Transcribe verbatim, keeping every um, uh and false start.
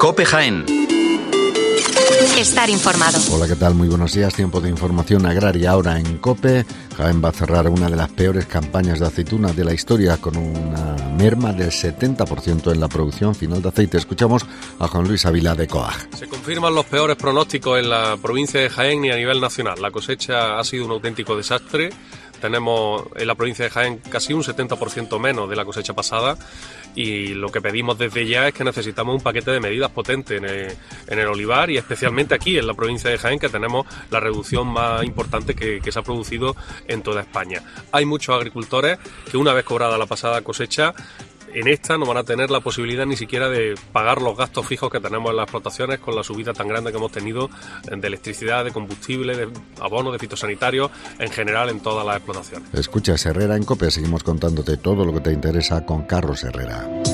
COPE Jaén. Estar informado. Hola, ¿qué tal? Muy buenos días. Tiempo de información agraria ahora en COPE. Jaén va a cerrar una de las peores campañas de aceituna de la historia con una merma del setenta por ciento en la producción final de aceite. Escuchamos a Juan Luis Ávila de COAG. Se confirman los peores pronósticos en la provincia de Jaén y a nivel nacional. La cosecha ha sido un auténtico desastre. Tenemos en la provincia de Jaén casi un setenta por ciento menos de la cosecha pasada y lo que pedimos desde ya es que necesitamos un paquete de medidas potente en el, en el olivar y especialmente aquí en la provincia de Jaén, que tenemos la reducción más importante que, que se ha producido en toda España. Hay muchos agricultores que una vez cobrada la pasada cosecha, en esta no van a tener la posibilidad ni siquiera de pagar los gastos fijos que tenemos en las explotaciones con la subida tan grande que hemos tenido de electricidad, de combustible, de abonos, de fitosanitarios, en general en todas las explotaciones. Escuchas Herrera en COPE, seguimos contándote todo lo que te interesa con Carlos Herrera.